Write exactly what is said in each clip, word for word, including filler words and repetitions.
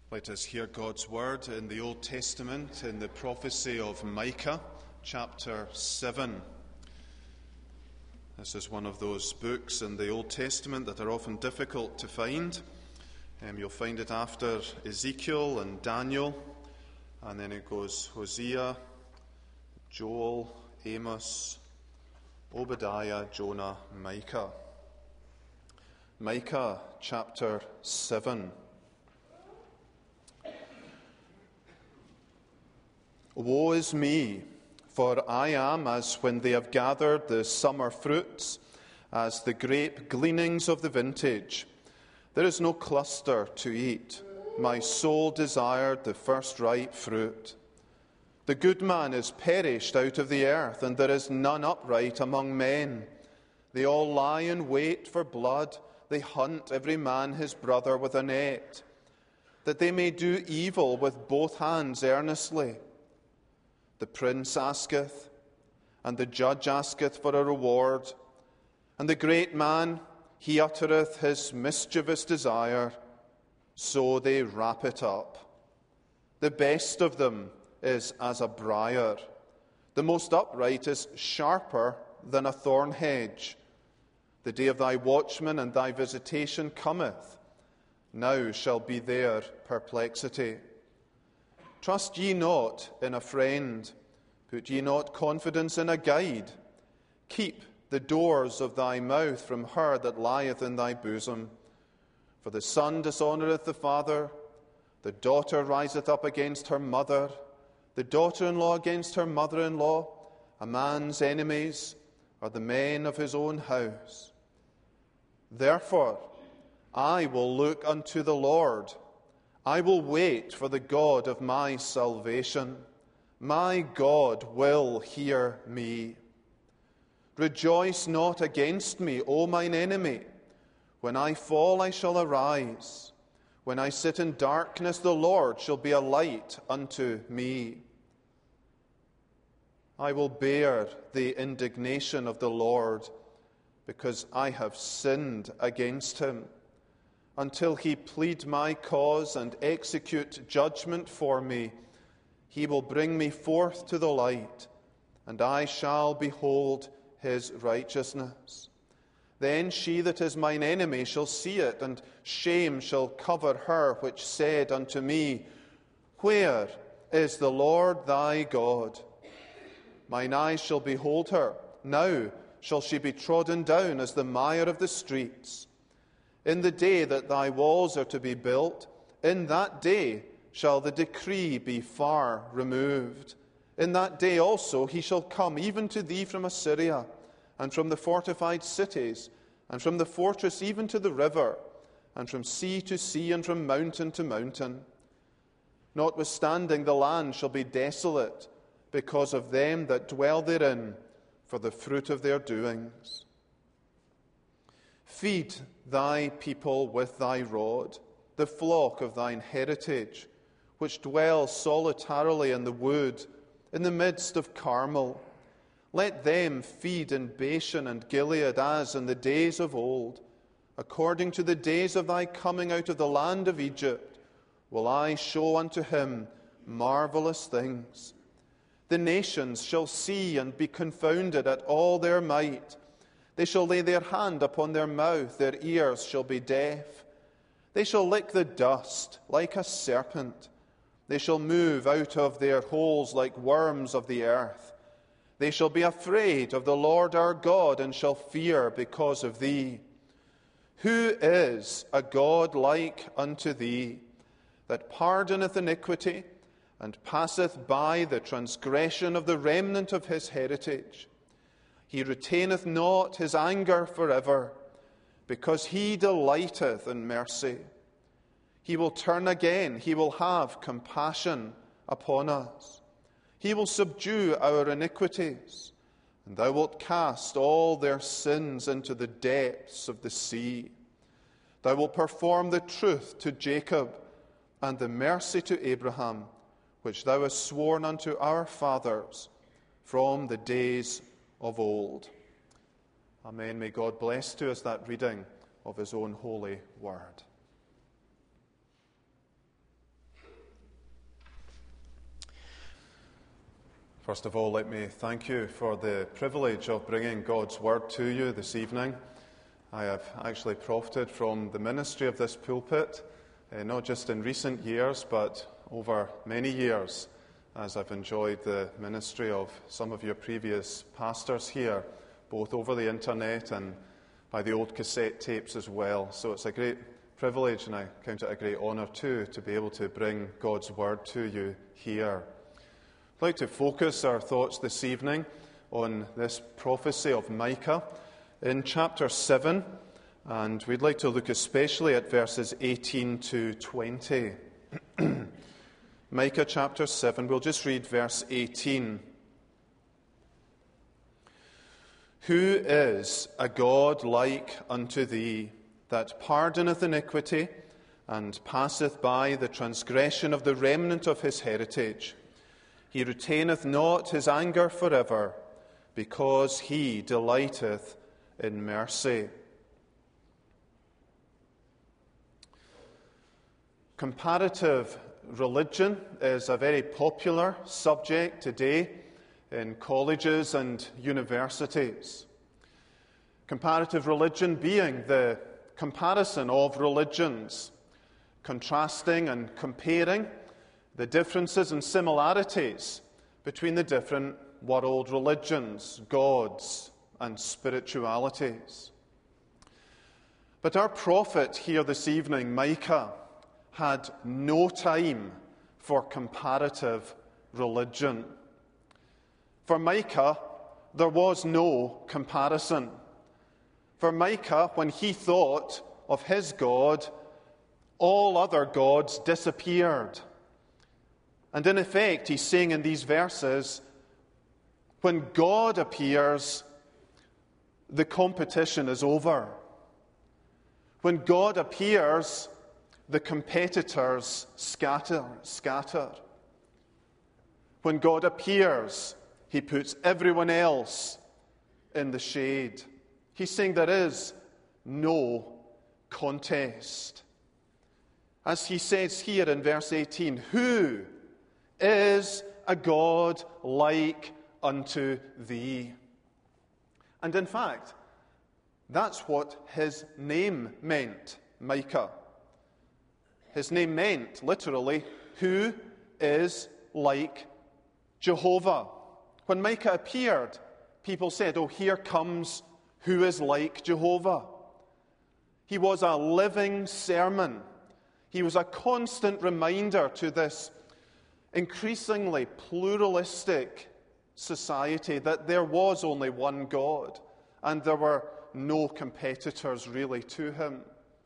Let us hear God's word in the Old Testament in the prophecy of Micah, chapter seven. This is one of those books in the Old Testament that are often difficult to find. Um, you'll find it after Ezekiel and Daniel, and then it goes Hosea, Joel, Amos, Obadiah, Jonah, Micah. Micah, chapter seven. Woe is me, for I am as when they have gathered the summer fruits, as the grape gleanings of the vintage. There is no cluster to eat. My soul desired the first ripe fruit. The good man is perished out of the earth, and there is none upright among men. They all lie in wait for blood. They hunt every man his brother with a net, that they may do evil with both hands earnestly. The prince asketh, and the judge asketh for a reward, and the great man, he uttereth his mischievous desire, so they wrap it up. The best of them is as a briar, the most upright is sharper than a thorn hedge. The day of thy watchman and thy visitation cometh, now shall be their perplexity. Trust ye not in a friend, put ye not confidence in a guide. Keep the doors of thy mouth from her that lieth in thy bosom. For the son dishonoureth the father, the daughter riseth up against her mother, the daughter-in-law against her mother-in-law. A man's enemies are the men of his own house. Therefore I will look unto the Lord. I will wait for the God of my salvation. My God will hear me. Rejoice not against me, O mine enemy. When I fall, I shall arise. When I sit in darkness, the Lord shall be a light unto me. I will bear the indignation of the Lord, because I have sinned against him. Until he plead my cause and execute judgment for me, he will bring me forth to the light, and I shall behold his righteousness. Then she that is mine enemy shall see it, and shame shall cover her which said unto me, Where is the Lord thy God? Mine eyes shall behold her. Now shall she be trodden down as the mire of the streets. In the day that thy walls are to be built, in that day shall the decree be far removed. In that day also he shall come even to thee from Assyria, and from the fortified cities, and from the fortress even to the river, and from sea to sea, and from mountain to mountain. Notwithstanding the land shall be desolate, because of them that dwell therein, for the fruit of their doings. Feed thy people with thy rod, the flock of thine heritage, which dwell solitarily in the wood, in the midst of Carmel. Let them feed in Bashan and Gilead as in the days of old. According to the days of thy coming out of the land of Egypt, will I show unto him marvelous things. The nations shall see and be confounded at all their might. They shall lay their hand upon their mouth, their ears shall be deaf. They shall lick the dust like a serpent. They shall move out of their holes like worms of the earth. They shall be afraid of the Lord our God, and shall fear because of thee. Who is a God like unto thee, that pardoneth iniquity, and passeth by the transgression of the remnant of his heritage? He retaineth not his anger forever, because he delighteth in mercy. He will turn again, he will have compassion upon us. He will subdue our iniquities, and thou wilt cast all their sins into the depths of the sea. Thou wilt perform the truth to Jacob, and the mercy to Abraham, which thou hast sworn unto our fathers from the days of old. Amen. May God bless to us that reading of his own holy word. First of all, let me thank you for the privilege of bringing God's Word to you this evening. I have actually profited from the ministry of this pulpit, uh, not just in recent years, but over many years, as I've enjoyed the ministry of some of your previous pastors here, both over the internet and by the old cassette tapes as well. So it's a great privilege, and I count it a great honour too, to be able to bring God's Word to you here. I'd like to focus our thoughts this evening on this prophecy of Micah in chapter seven, and we'd like to look especially at verses eighteen to twenty. Micah chapter seven, we'll just read verse eighteen. Who is a God like unto thee, that pardoneth iniquity, and passeth by the transgression of the remnant of his heritage? He retaineth not his anger forever, because he delighteth in mercy. Comparative religion is a very popular subject today in colleges and universities. Comparative religion being the comparison of religions, contrasting and comparing the differences and similarities between the different world religions, gods, and spiritualities. But our prophet here this evening, Micah, had no time for comparative religion. For Micah, there was no comparison. For Micah, when he thought of his God, all other gods disappeared. And in effect, he's saying in these verses, when God appears, the competition is over. When God appears, the competitors scatter, scatter. When God appears, he puts everyone else in the shade. He's saying there is no contest. As he says here in verse eighteen, who is a God like unto thee? And in fact, that's what his name meant, Micah. His name meant, literally, who is like Jehovah. When Micah appeared, people said, oh, here comes who is like Jehovah. He was a living sermon. He was a constant reminder to this increasingly pluralistic society that there was only one God and there were no competitors really to him.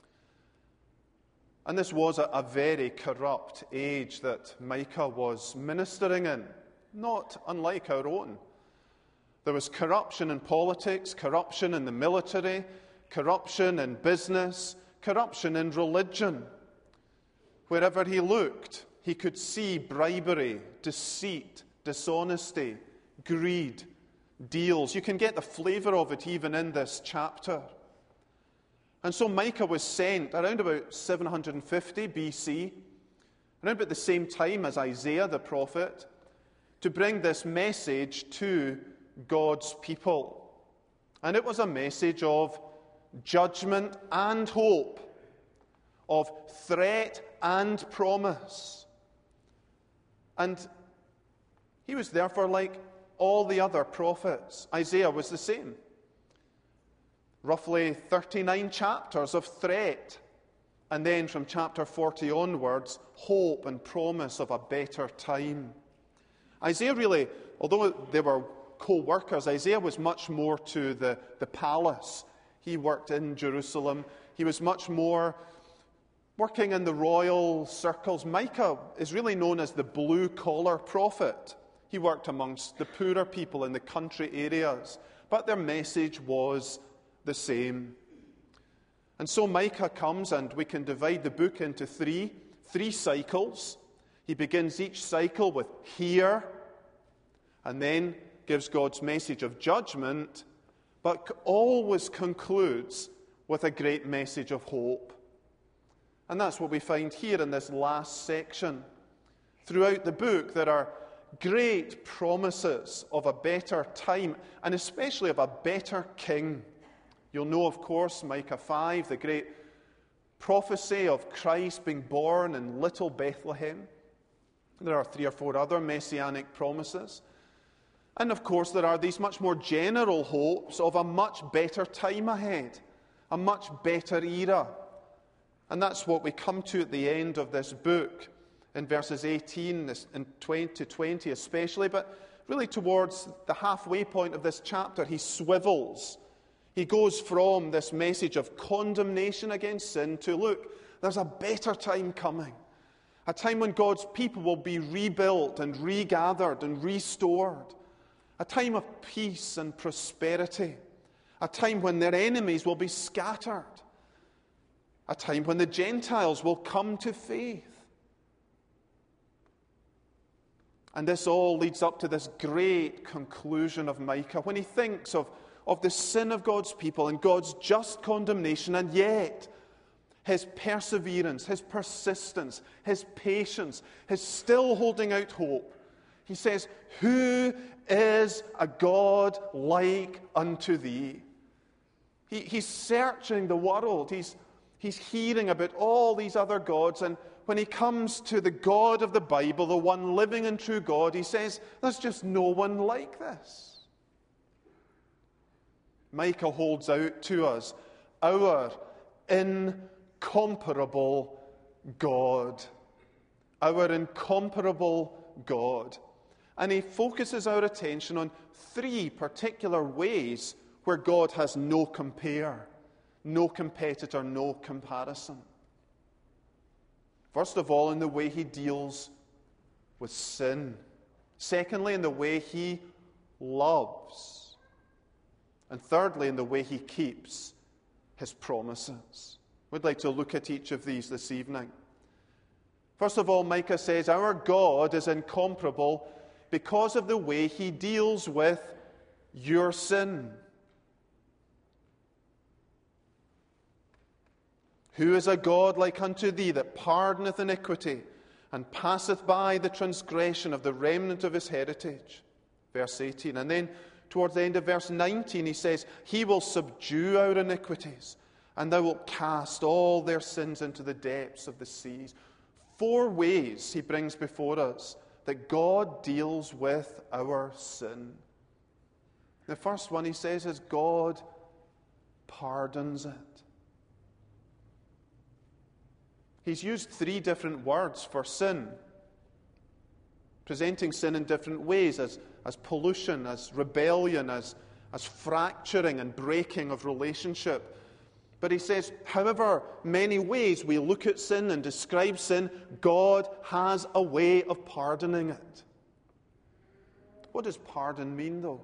And this was a, a very corrupt age that Micah was ministering in, not unlike our own. There was corruption in politics, corruption in the military, corruption in business, corruption in religion. Wherever he looked, he could see bribery, deceit, dishonesty, greed, deals. You can get the flavour of it even in this chapter. And so Micah was sent around about seven hundred fifty B C, around about the same time as Isaiah the prophet, to bring this message to God's people. And it was a message of judgment and hope, of threat and promise. And he was therefore like all the other prophets. Isaiah was the same. Roughly thirty-nine chapters of threat. And then from chapter forty onwards, hope and promise of a better time. Isaiah really, although they were co-workers, Isaiah was much more to the, the palace. He worked in Jerusalem. He was much more working in the royal circles. Micah is really known as the blue-collar prophet. He worked amongst the poorer people in the country areas. But their message was the same. And so Micah comes, and we can divide the book into three, three cycles. He begins each cycle with hear, and then gives God's message of judgment, but always concludes with a great message of hope. And that's what we find here in this last section. Throughout the book, there are great promises of a better time, and especially of a better king. You'll know, of course, Micah five, the great prophecy of Christ being born in little Bethlehem. There are three or four other messianic promises. And of course, there are these much more general hopes of a much better time ahead, a much better era. And that's what we come to at the end of this book, in verses eighteen and twenty to twenty especially, but really towards the halfway point of this chapter, he swivels. He goes from this message of condemnation against sin to, look, there's a better time coming. A time when God's people will be rebuilt and regathered and restored. A time of peace and prosperity. A time when their enemies will be scattered. A time when the Gentiles will come to faith. And this all leads up to this great conclusion of Micah, when he thinks of, of the sin of God's people and God's just condemnation, and yet his perseverance, his persistence, his patience, his still holding out hope. He says, who is a God like unto thee? He, he's searching the world. He's, he's hearing about all these other gods, and when he comes to the God of the Bible, the one living and true God, he says, there's just no one like this. Micah holds out to us our incomparable God. Our incomparable God. And he focuses our attention on three particular ways where God has no compare, no competitor, no comparison. First of all, in the way he deals with sin. Secondly, in the way he loves. And thirdly, in the way he keeps his promises. We'd like to look at each of these this evening. First of all, Micah says, our God is incomparable because of the way he deals with your sin. Who is a God like unto thee, that pardoneth iniquity, and passeth by the transgression of the remnant of his heritage? Verse eighteen. And then towards the end of verse nineteen, he says, he will subdue our iniquities, and thou wilt cast all their sins into the depths of the seas. Four ways he brings before us that God deals with our sin. The first one, he says, is God pardons it. He's used three different words for sin, presenting sin in different ways, as, as pollution, as rebellion, as, as fracturing and breaking of relationship. But he says, however many ways we look at sin and describe sin, God has a way of pardoning it. What does pardon mean, though?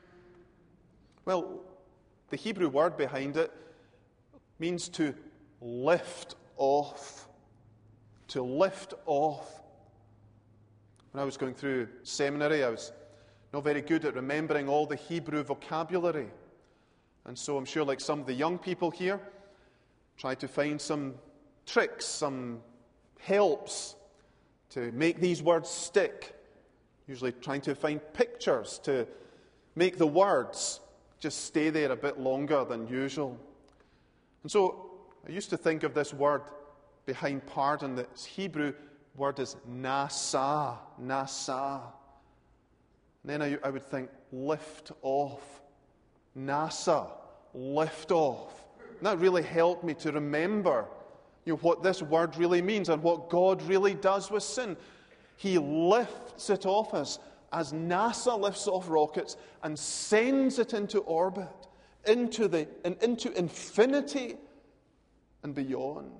Well, the Hebrew word behind it means to lift off. To lift off. When I was going through seminary, I was not very good at remembering all the Hebrew vocabulary. And so I'm sure, like some of the young people here, tried to find some tricks, some helps to make these words stick. Usually trying to find pictures to make the words just stay there a bit longer than usual. And so I used to think of this word behind pardon. This Hebrew word is nasa, nasa. And then I, I would think lift off. NASA, lift off. And that really helped me to remember, you know, what this word really means and what God really does with sin. He lifts it off us as NASA lifts off rockets and sends it into orbit, into the and into infinity and beyond.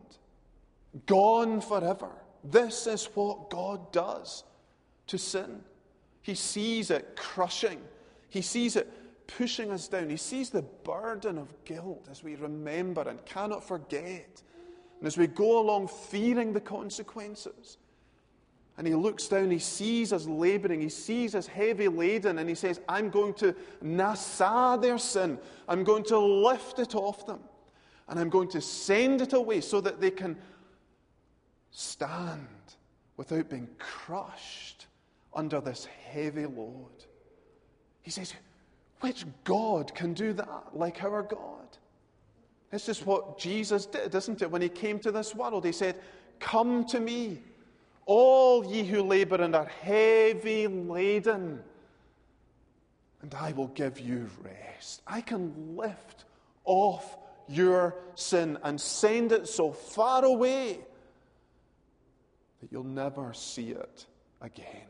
Gone forever. This is what God does to sin. He sees it crushing. He sees it pushing us down. He sees the burden of guilt as we remember and cannot forget. And as we go along fearing the consequences. And he looks down, he sees us laboring, he sees us heavy laden, and he says, I'm going to nasa their sin. I'm going to lift it off them. And I'm going to send it away so that they can stand without being crushed under this heavy load. He says, which God can do that like our God? This is what Jesus did, isn't it? When he came to this world, he said, come to me, all ye who labor and are heavy laden, and I will give you rest. I can lift off your sin and send it so far away that you'll never see it again.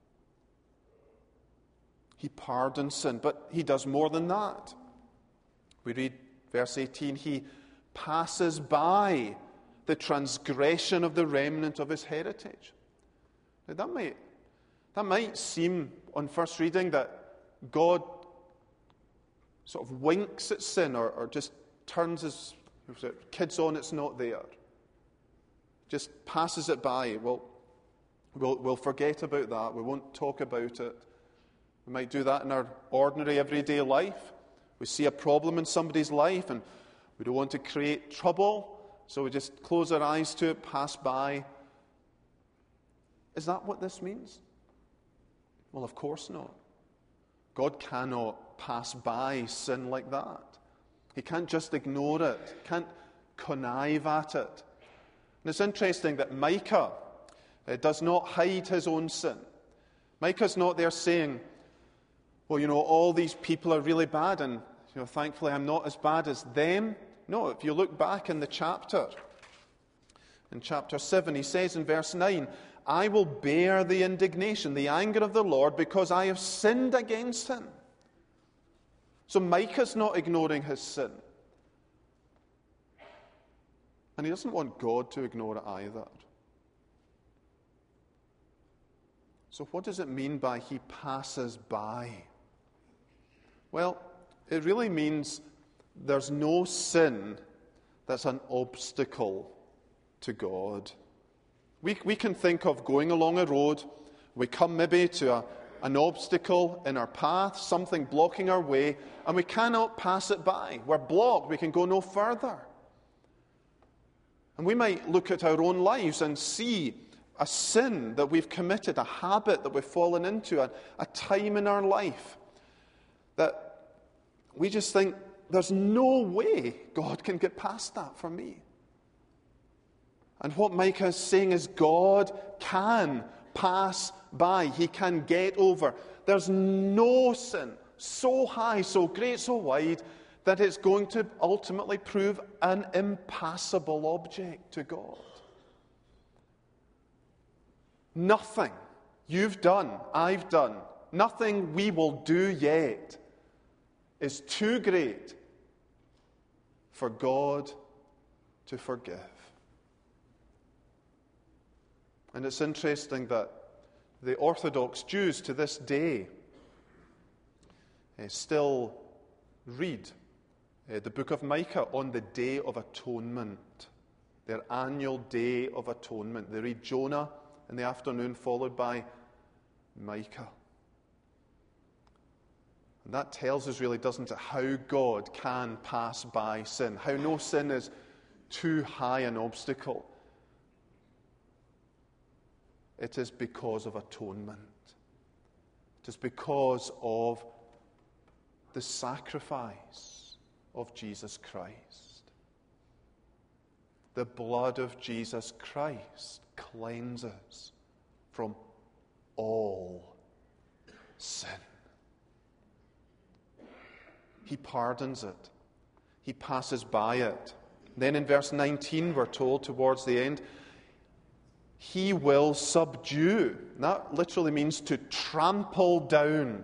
He pardons sin, but he does more than that. We read verse eighteen, he passes by the transgression of the remnant of his heritage. Now that might, that might seem, on first reading, that God sort of winks at sin or, or just turns his kids on, it's not there. Just passes it by. Well, we'll, we'll forget about that. We won't talk about it. We might do that in our ordinary, everyday life. We see a problem in somebody's life and we don't want to create trouble, so we just close our eyes to it, pass by. Is that what this means? Well, of course not. God cannot pass by sin like that. He can't just ignore it, can't connive at it. And it's interesting that Micah uh, does not hide his own sin. Micah's not there saying, well, you know, all these people are really bad, and you know, thankfully I'm not as bad as them. No, if you look back in the chapter, in chapter seven, he says in verse nine, I will bear the indignation, the anger of the Lord, because I have sinned against him. So Micah's not ignoring his sin. And he doesn't want God to ignore it either. So what does it mean by he passes by? Well, it really means there's no sin that's an obstacle to God. We, we can think of going along a road, we come maybe to a, an obstacle in our path, something blocking our way, and we cannot pass it by. We're blocked, we can go no further. And we might look at our own lives and see a sin that we've committed, a habit that we've fallen into, a, a time in our life that we just think, there's no way God can get past that for me. And what Micah is saying is God can pass by. He can get over. There's no sin so high, so great, so wide, that it's going to ultimately prove an impassable object to God. Nothing you've done, I've done, nothing we will do yet is too great for God to forgive. And it's interesting that the Orthodox Jews to this day uh, still read uh, the book of Micah on the Day of Atonement, their annual Day of Atonement. They read Jonah in the afternoon, followed by Micah. And that tells us really, doesn't it, how God can pass by sin, how no sin is too high an obstacle. It is because of atonement. It is because of the sacrifice of Jesus Christ. The blood of Jesus Christ cleanses from all sin. He pardons it. He passes by it. Then in verse nineteen, we're told towards the end, he will subdue. That literally means to trample down.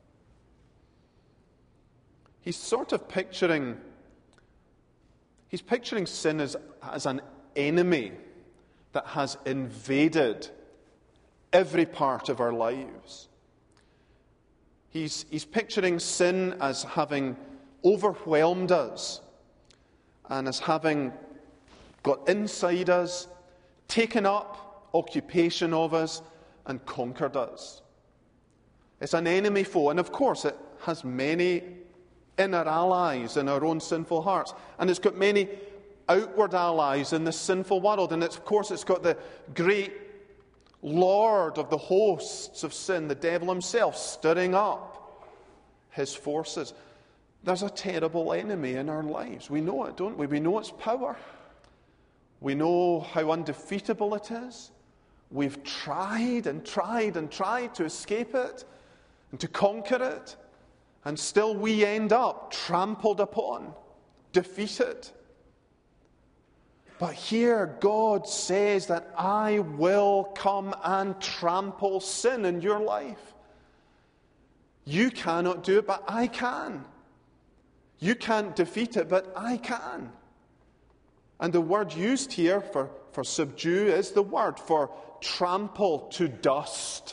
He's sort of picturing, he's picturing sin as, as an enemy that has invaded every part of our lives. He's, he's picturing sin as having overwhelmed us and as having got inside us, taken up occupation of us, and conquered us. It's an enemy foe, and of course it has many inner allies in our own sinful hearts, and it's got many outward allies in this sinful world, and it's, of course it's got the great Lord of the hosts of sin, the devil himself stirring up his forces. There's a terrible enemy in our lives. We know it, don't we? We know its power. We know how undefeatable it is. We've tried and tried and tried to escape it and to conquer it, and still we end up trampled upon, defeated. But here God says that I will come and trample sin in your life. You cannot do it, but I can. You can't defeat it, but I can. And the word used here for, for subdue is the word for trample to dust.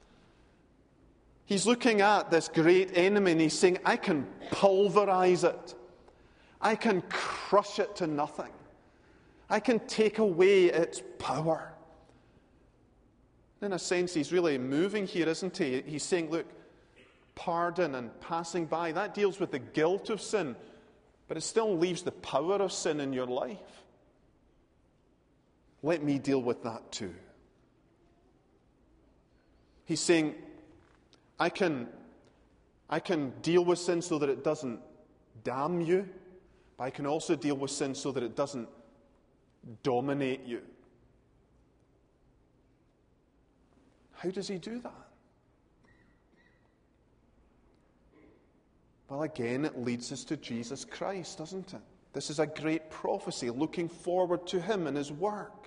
He's looking at this great enemy and he's saying, I can pulverize it. I can crush it to nothing. I can take away its power. In a sense, he's really moving here, isn't he? He's saying, look, pardon and passing by, that deals with the guilt of sin, but it still leaves the power of sin in your life. Let me deal with that too. He's saying, I can, I can deal with sin so that it doesn't damn you, but I can also deal with sin so that it doesn't dominate you. How does he do that? Well, again, it leads us to Jesus Christ, doesn't it? This is a great prophecy, looking forward to him and his work.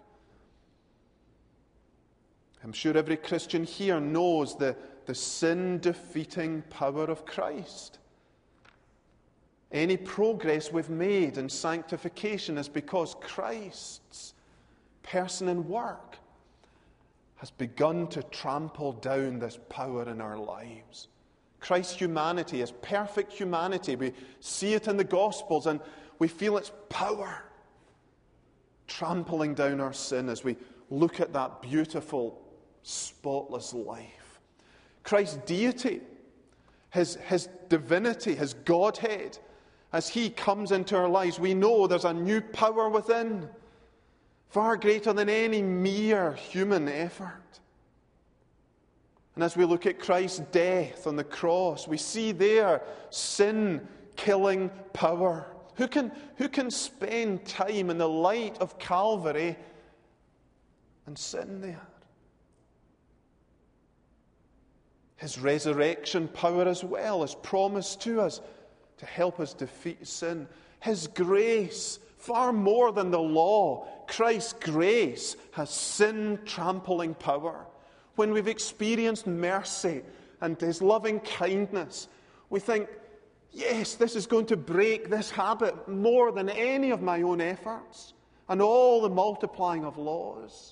I'm sure every Christian here knows the, the sin-defeating power of Christ. Any progress we've made in sanctification is because Christ's person and work has begun to trample down this power in our lives. Christ's humanity, his perfect humanity, we see it in the Gospels and we feel its power trampling down our sin as we look at that beautiful, spotless life. Christ's deity, his, his divinity, his Godhead, as he comes into our lives, we know there's a new power within, far greater than any mere human effort. And as we look at Christ's death on the cross, we see there sin-killing power. Who can, who can spend time in the light of Calvary and sin there? His resurrection power as well is promised to us to help us defeat sin. His grace, far more than the law, Christ's grace has sin-trampling power. When we've experienced mercy and his loving kindness, we think, yes, this is going to break this habit more than any of my own efforts and all the multiplying of laws.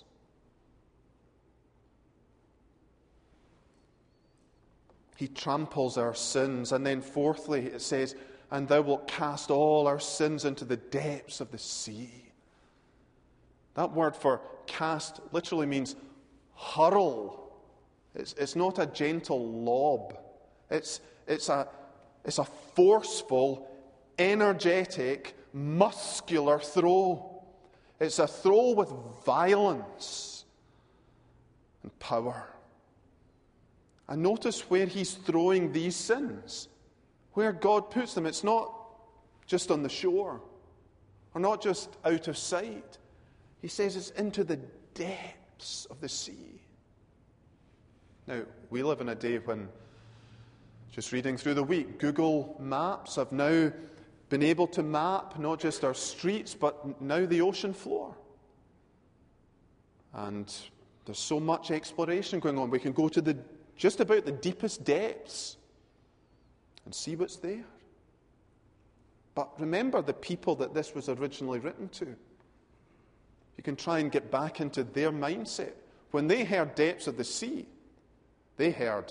He tramples our sins. And then fourthly, it says, and thou wilt cast all our sins into the depths of the sea. That word for cast literally means hurl. It's, it's not a gentle lob. It's, it's, a, it's a forceful, energetic, muscular throw. It's a throw with violence and power. And notice where he's throwing these sins, where God puts them. It's not just on the shore, or not just out of sight. He says it's into the depths of the sea. Now, we live in a day when, just reading through the week, Google Maps have now been able to map not just our streets, but now the ocean floor. And there's so much exploration going on. We can go to the just about the deepest depths and see what's there. But remember the people that this was originally written to. You can try and get back into their mindset. When they heard depths of the sea, they heard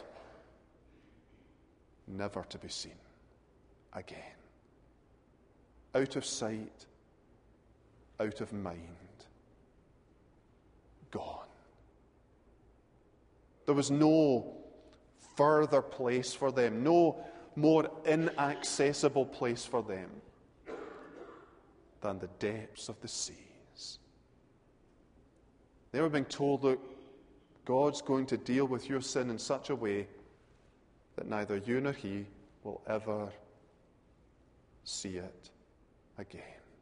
never to be seen again. Out of sight, out of mind, gone. There was no further place for them, no more inaccessible place for them than the depths of the seas. They were being told, look, God's going to deal with your sin in such a way that neither you nor he will ever see it again.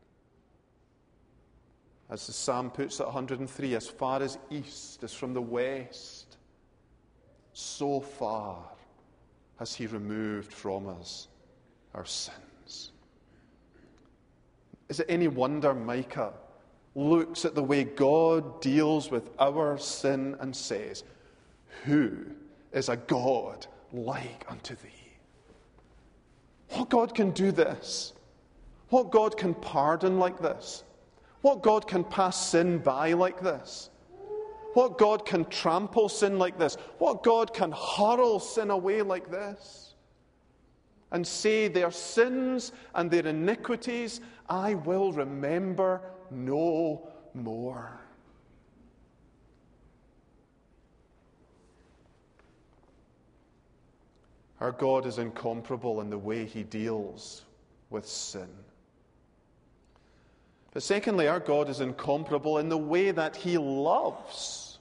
As the psalm puts it, one hundred three, as far as east is from the west, so far has he removed from us our sins. Is it any wonder Micah looks at the way God deals with our sin and says, who is a God like unto thee? What God can do this? What God can pardon like this? What God can pass sin by like this? What God can trample sin like this? What God can hurl sin away like this? And say, their sins and their iniquities I will remember no more. Our God is incomparable in the way he deals with sin. But secondly, our God is incomparable in the way that he loves.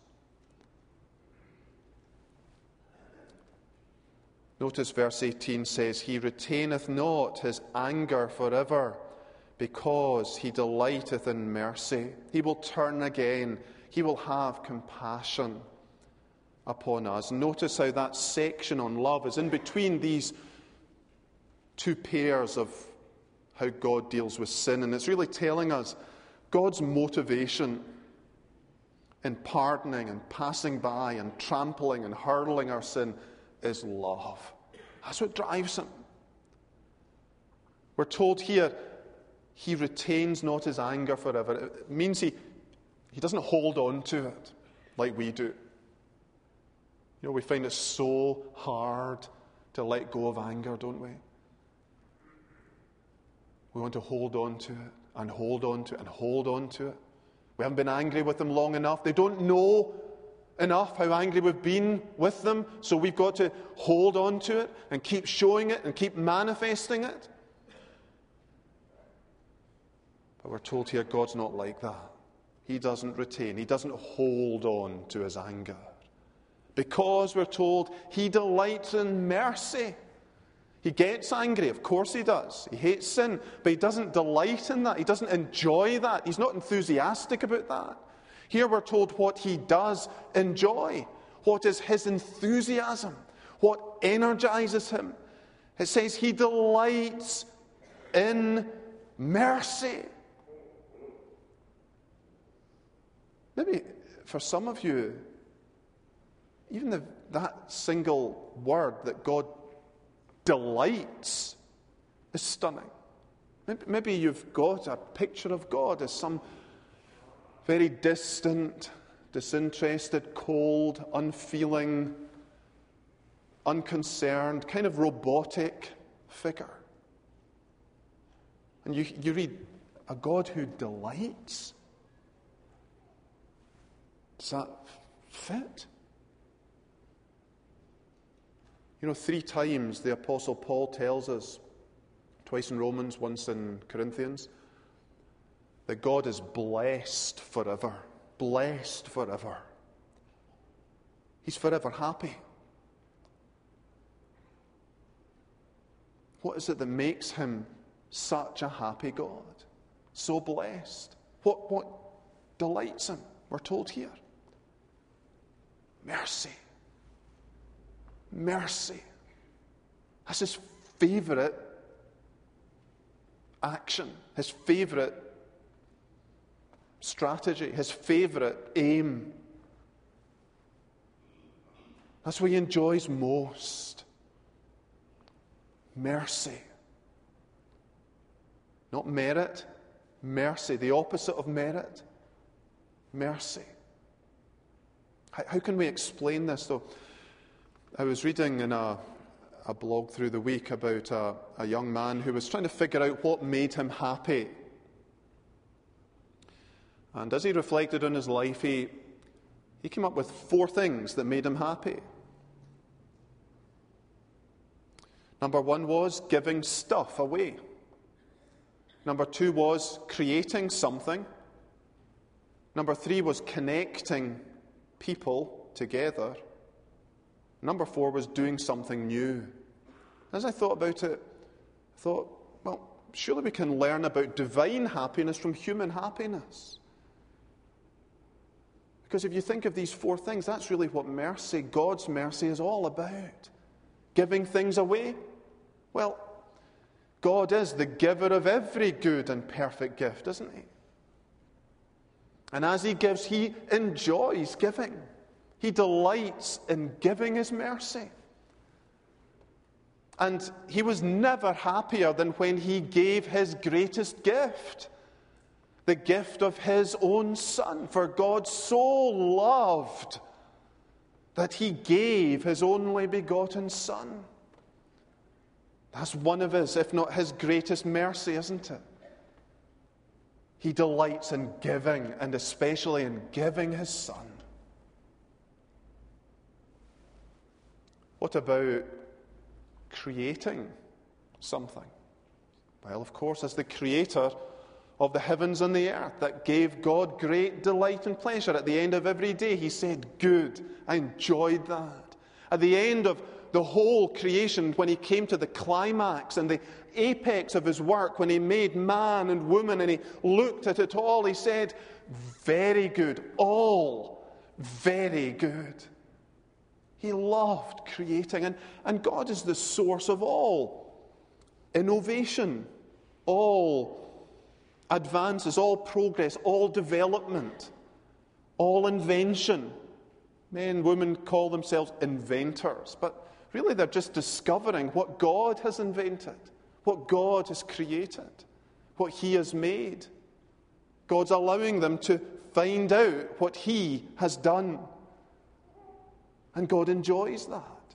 Notice verse eighteen says, he retaineth not his anger forever, because he delighteth in mercy. He will turn again. He will have compassion upon us. Notice how that section on love is in between these two pairs of how God deals with sin. And it's really telling us God's motivation in pardoning and passing by and trampling and hurling our sin is love. That's what drives him. We're told here, he retains not his anger forever. It means he, he doesn't hold on to it like we do. You know, we find it so hard to let go of anger, don't we? We want to hold on to it and hold on to it and hold on to it. We haven't been angry with them long enough. They don't know enough how angry we've been with them, so we've got to hold on to it and keep showing it and keep manifesting it. But we're told here God's not like that. He doesn't retain, he doesn't hold on to his anger. Because we're told he delights in mercy. He gets angry, of course he does. He hates sin, but he doesn't delight in that. He doesn't enjoy that. He's not enthusiastic about that. Here we're told what he does enjoy. What is his enthusiasm? What energizes him? It says he delights in mercy. Maybe for some of you, even the, that single word that God delights is stunning. Maybe, maybe you've got a picture of God as some very distant, disinterested, cold, unfeeling, unconcerned, kind of robotic figure. And you, you read, a God who delights? Does that fit? You know, three times the Apostle Paul tells us, twice in Romans, once in Corinthians, that God is blessed forever. Blessed forever. He's forever happy. What is it that makes him such a happy God? So blessed? What, what delights him? We're told here. Mercy. Mercy. That's his favorite action, his favorite strategy, his favorite aim. That's what he enjoys most. Mercy. Not merit, mercy. The opposite of merit. Mercy. How, how can we explain this, though? I was reading in a, a blog through the week about a, a young man who was trying to figure out what made him happy. And as he reflected on his life, he, he came up with four things that made him happy. Number one was giving stuff away. Number two was creating something. Number three was connecting people. together. Number four was doing something new. As I thought about it, I thought, well, surely we can learn about divine happiness from human happiness. Because if you think of these four things, that's really what mercy, God's mercy, is all about. Giving things away. Well, God is the giver of every good and perfect gift, isn't he? And as he gives, he enjoys giving. He delights in giving his mercy. And he was never happier than when he gave his greatest gift, the gift of his own Son. For God so loved that he gave his only begotten Son. That's one of his, if not his greatest mercy, isn't it? He delights in giving, and especially in giving his Son. What about creating something? Well, of course, as the creator of the heavens and the earth, that gave God great delight and pleasure. At the end of every day, he said, good. I enjoyed that. At the end of the whole creation, when he came to the climax and the apex of his work, when he made man and woman and he looked at it all, he said, very good. All very good. He loved creating. And, and God is the source of all innovation, all advances, all progress, all development, all invention. Men and women call themselves inventors, but really they're just discovering what God has invented, what God has created, what he has made. God's allowing them to find out what he has done. And God enjoys that.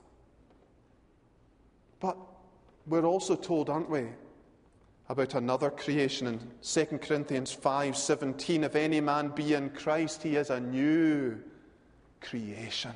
But we're also told, aren't we, about another creation in Second Corinthians five seventeen. If any man be in Christ, he is a new creation.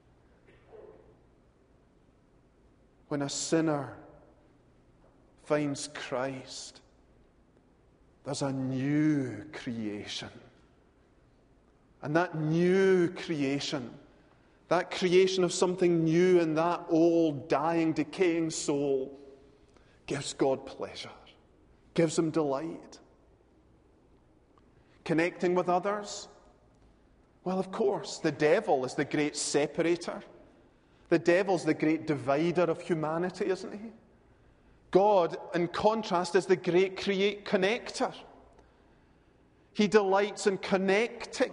When a sinner finds Christ, there's a new creation. And that new creation, that creation of something new in that old, dying, decaying soul, gives God pleasure, gives him delight. Connecting with others? Well, of course, the devil is the great separator. The devil's the great divider of humanity, isn't he? God, in contrast, is the great create connector. He delights in connecting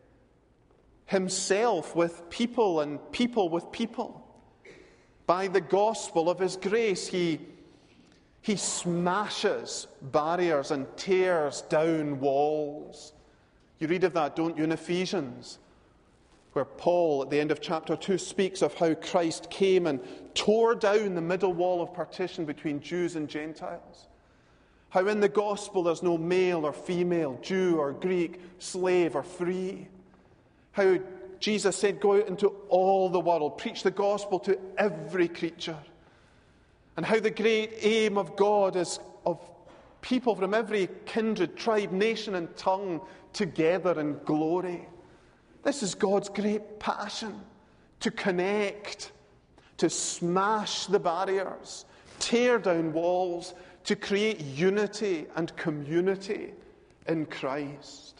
himself with people and people with people. By the gospel of his grace, he, he smashes barriers and tears down walls. You read of that, don't you, in Ephesians, where Paul, at the end of chapter two, speaks of how Christ came and tore down the middle wall of partition between Jews and Gentiles. How in the gospel there's no male or female, Jew or Greek, slave or free. How Jesus said, go out into all the world, preach the gospel to every creature. And how the great aim of God is of people from every kindred, tribe, nation and tongue together in glory. This is God's great passion, to connect, to smash the barriers, tear down walls, to create unity and community in Christ.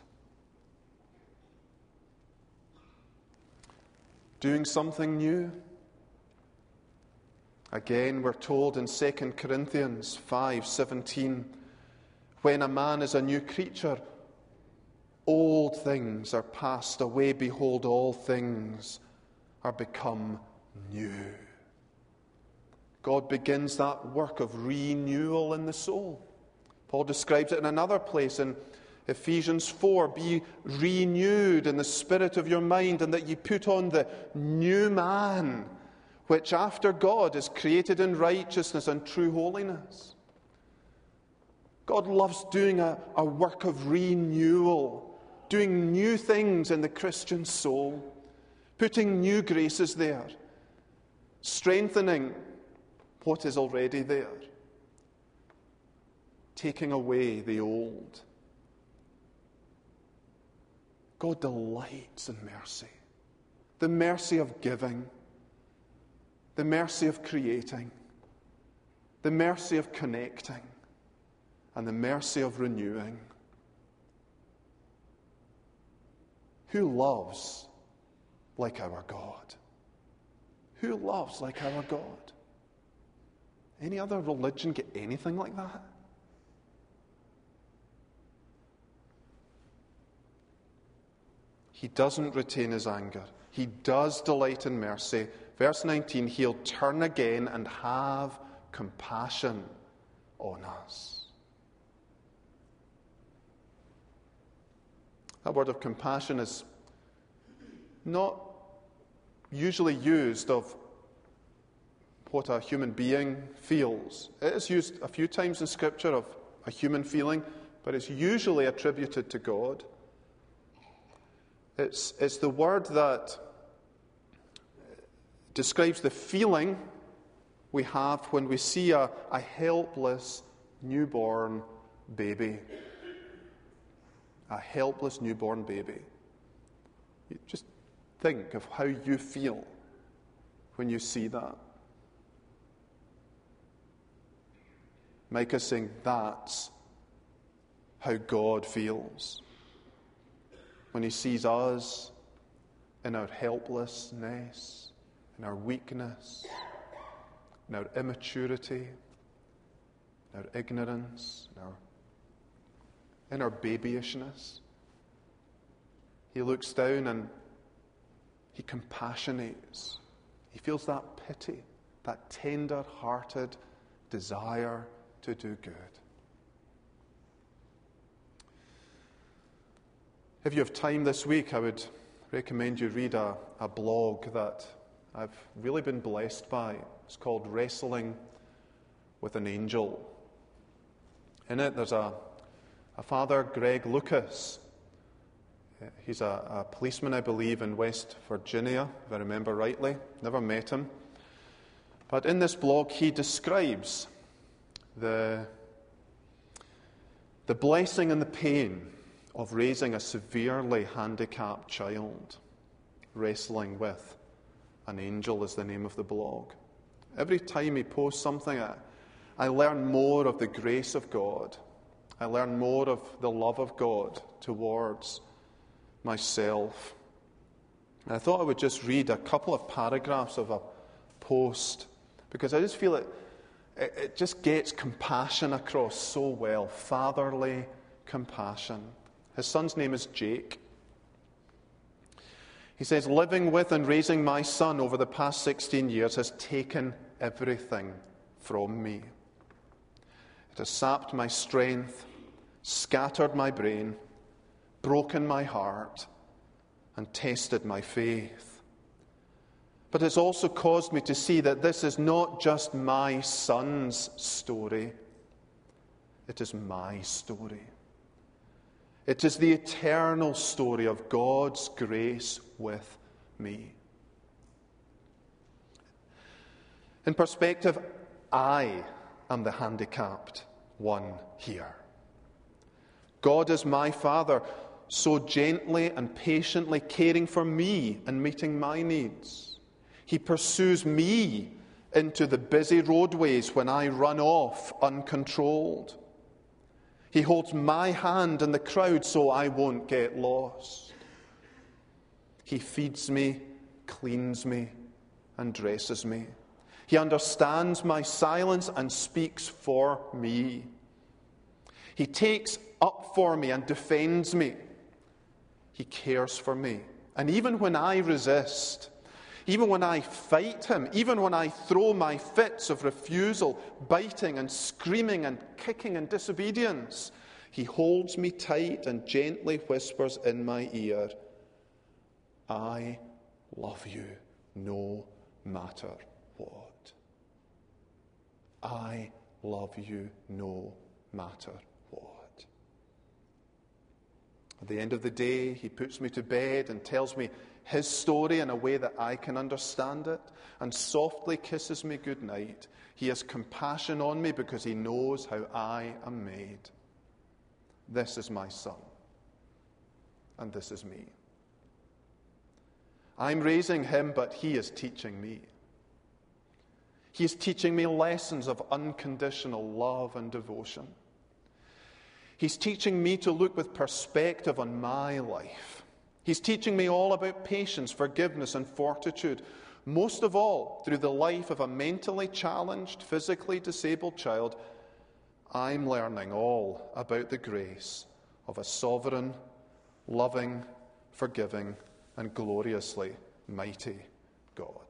Doing something new. Again, we're told in Second Corinthians five seventeen, when a man is a new creature, old things are passed away. Behold, all things are become new. God begins that work of renewal in the soul. Paul describes it in another place in Ephesians four. Be renewed in the spirit of your mind, and that ye put on the new man, which after God is created in righteousness and true holiness. God loves doing a, a work of renewal, doing new things in the Christian soul, putting new graces there, strengthening what is already there, taking away the old. God delights in mercy. the mercy of giving, the mercy of creating, the mercy of connecting, and the mercy of renewing. Who loves like our God? Who loves like our God? Any other religion get anything like that? He doesn't retain his anger. He does delight in mercy. Verse nineteen, he'll turn again and have compassion on us. That word of compassion is not usually used of what a human being feels. It is used a few times in Scripture of a human feeling, but it's usually attributed to God. It's, it's the word that describes the feeling we have when we see a, a helpless newborn baby. A helpless newborn baby. You just think of how you feel when you see that. Micah's saying that's how God feels when he sees us in our helplessness, in our weakness, in our immaturity, in our ignorance, in our, in our babyishness. He looks down and he compassionates. He feels that pity, that tender-hearted desire to do good. If you have time this week, I would recommend you read a, a blog that I've really been blessed by. It's called Wrestling with an Angel. In it, there's a, a father, Greg Lucas. He's a, a policeman, I believe, in West Virginia, if I remember rightly. Never met him. But in this blog, he describes the, the blessing and the pain of raising a severely handicapped child. Wrestling with an Angel is the name of the blog. Every time he posts something, I, I learn more of the grace of God. I learn more of the love of God towards myself. And I thought I would just read a couple of paragraphs of a post, because I just feel it, it, it just gets compassion across so well. Fatherly compassion. His son's name is Jake. He says, living with and raising my son over the past sixteen years has taken everything from me. It has sapped my strength, scattered my brain, broken my heart, and tested my faith. But it's also caused me to see that this is not just my son's story. It is my story. It is the eternal story of God's grace with me. In perspective, I am the handicapped one here. God is my Father, so gently and patiently caring for me and meeting my needs. He pursues me into the busy roadways when I run off uncontrolled. He holds my hand in the crowd so I won't get lost. He feeds me, cleans me, and dresses me. He understands my silence and speaks for me. He takes up for me and defends me. He cares for me. And even when I resist, even when I fight him, even when I throw my fits of refusal, biting and screaming and kicking in disobedience, he holds me tight and gently whispers in my ear, I love you no matter what. I love you no matter what. At the end of the day, he puts me to bed and tells me his story in a way that I can understand it, and softly kisses me goodnight. He has compassion on me because he knows how I am made. This is my son, and this is me. I'm raising him, but he is teaching me. He is teaching me lessons of unconditional love and devotion. He's teaching me to look with perspective on my life. He's teaching me all about patience, forgiveness, and fortitude. Most of all, through the life of a mentally challenged, physically disabled child, I'm learning all about the grace of a sovereign, loving, forgiving, and gloriously mighty God.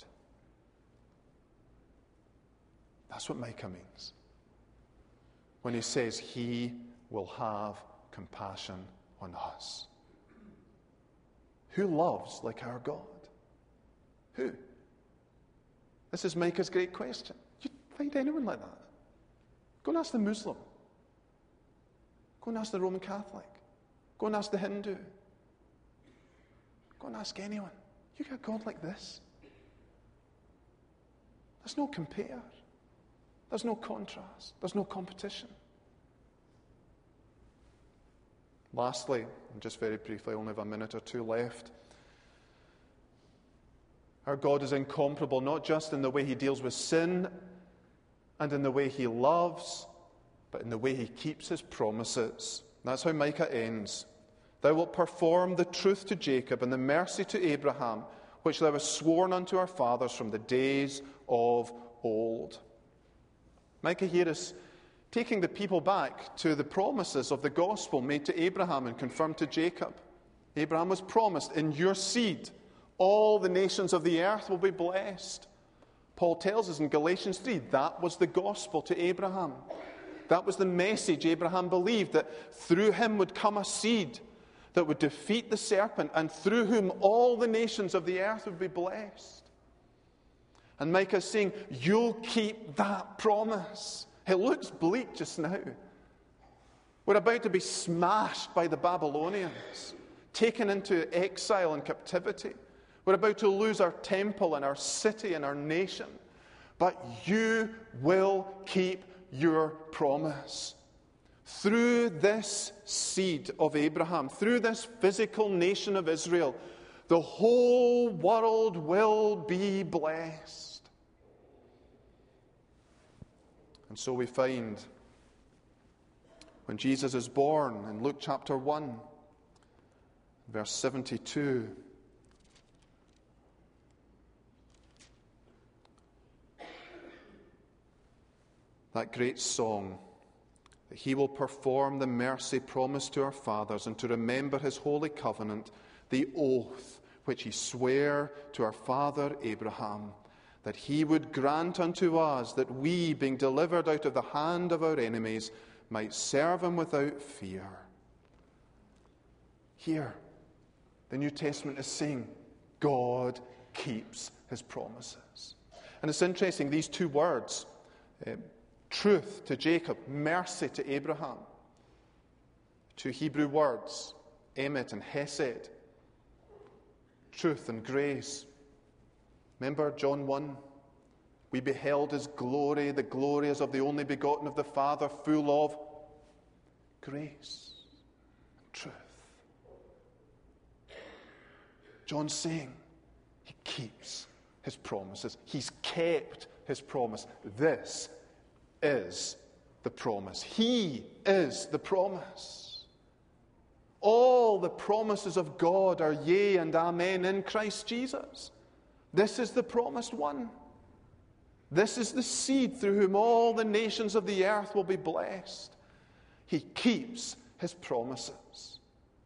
That's what Micah means when he says he will have compassion on us. Who loves like our God? Who? This is Micah's great question. You find anyone like that? Go and ask the Muslim. Go and ask the Roman Catholic. Go and ask the Hindu. Go and ask anyone. You got a God like this? There's no compare. There's no contrast. There's no competition. Lastly, and just very briefly, I only have a minute or two left. Our God is incomparable, not just in the way he deals with sin and in the way he loves, but in the way he keeps his promises. That's how Micah ends. Thou wilt perform the truth to Jacob and the mercy to Abraham, which thou hast sworn unto our fathers from the days of old. Micah here is taking the people back to the promises of the gospel made to Abraham and confirmed to Jacob. Abraham was promised, in your seed, all the nations of the earth will be blessed. Paul tells us in Galatians three, that was the gospel to Abraham. That was the message Abraham believed, that through him would come a seed that would defeat the serpent, and through whom all the nations of the earth would be blessed. And Micah is saying, you'll keep that promise. It looks bleak just now. We're about to be smashed by the Babylonians, taken into exile and captivity. We're about to lose our temple and our city and our nation. But you will keep your promise. Through this seed of Abraham, through this physical nation of Israel, the whole world will be blessed. And so we find when Jesus is born in Luke chapter one, verse seventy-two, that great song, that he will perform the mercy promised to our fathers and to remember his holy covenant, the oath which he sware to our father Abraham, that he would grant unto us that we, being delivered out of the hand of our enemies, might serve him without fear. Here, the New Testament is saying God keeps his promises. And it's interesting, these two words, uh, truth to Jacob, mercy to Abraham, two Hebrew words, emet and hesed, truth and grace. Remember John one? We beheld his glory, the glory as of the only begotten of the Father, full of grace and truth. John's saying he keeps his promises. He's kept his promise. This is the promise. He is the promise. All the promises of God are yea and amen in Christ Jesus. This is the promised one. This is the seed through whom all the nations of the earth will be blessed. He keeps his promises.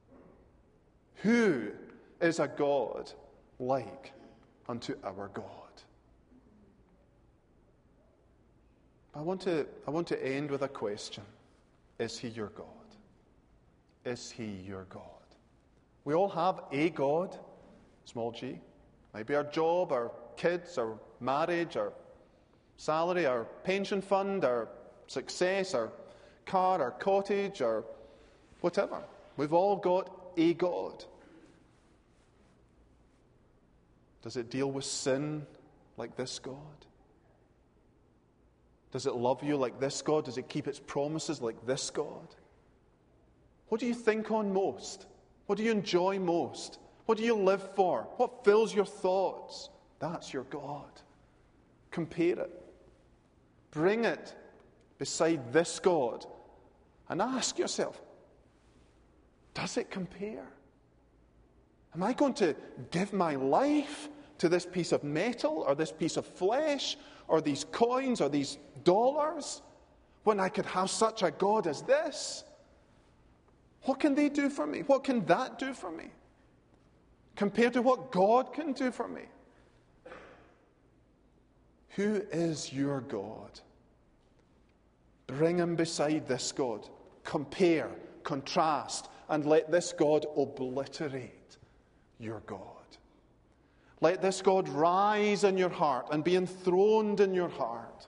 Who is a God like unto our God? I want to, I want to end with a question. Is he your God? Is he your God? We all have a God, small g. Maybe our job, our kids, our marriage, our salary, our pension fund, our success, our car, our cottage, or whatever. We've all got a God. Does it deal with sin like this God? Does it love you like this God? Does it keep its promises like this God? What do you think on most? What do you enjoy most? What do you live for? What fills your thoughts? That's your God. Compare it. Bring it beside this God and ask yourself, does it compare? Am I going to give my life to this piece of metal or this piece of flesh or these coins or these dollars when I could have such a God as this? What can they do for me? What can that do for me compared to what God can do for me? Who is your God? Bring him beside this God. Compare, contrast, and let this God obliterate your God. Let this God rise in your heart and be enthroned in your heart.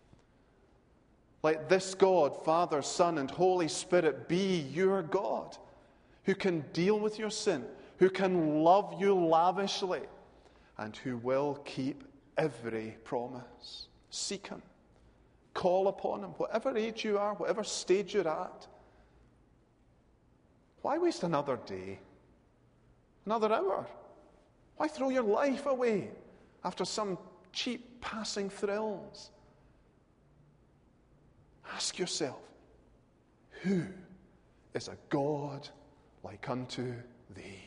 Let this God, Father, Son, and Holy Spirit, be your God, who can deal with your sin, who can love you lavishly, and who will keep every promise. Seek him. Call upon him. Whatever age you are, whatever stage you're at. Why waste another day? Another hour? Why throw your life away after some cheap passing thrills? Ask yourself, who is a God like unto thee?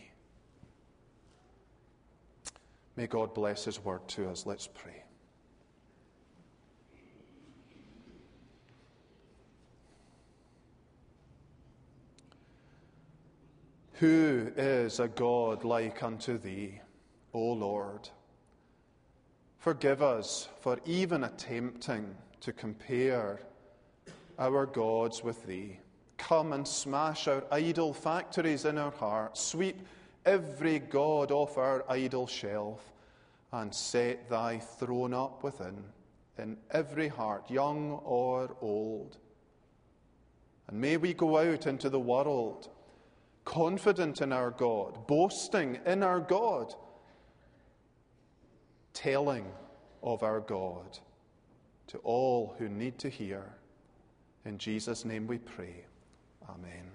May God bless his word to us. Let's pray. Who is a God like unto thee, O Lord? Forgive us for even attempting to compare our gods with thee. Come and smash our idol factories in our hearts. Sweep every god off our idol shelf and set thy throne up within, in every heart, young or old. And may we go out into the world confident in our God, boasting in our God, telling of our God to all who need to hear. In Jesus' name we pray. Amen.